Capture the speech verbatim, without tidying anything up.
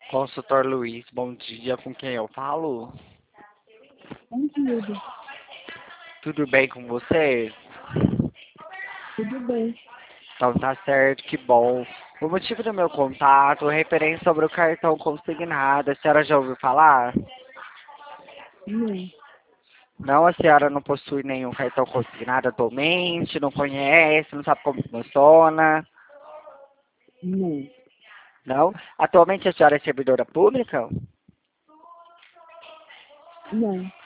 Consultor Luiz, bom dia, com quem eu falo? Bom dia, Tudo bem com você? tudo bem? Então tá certo, que bom. O motivo do meu contato é referente sobre o cartão consignado. A senhora já ouviu falar? Não, Não, a senhora não possui nenhum cartão consignado atualmente, não conhece, não sabe como funciona. não, Não? Atualmente a senhora é servidora pública? não.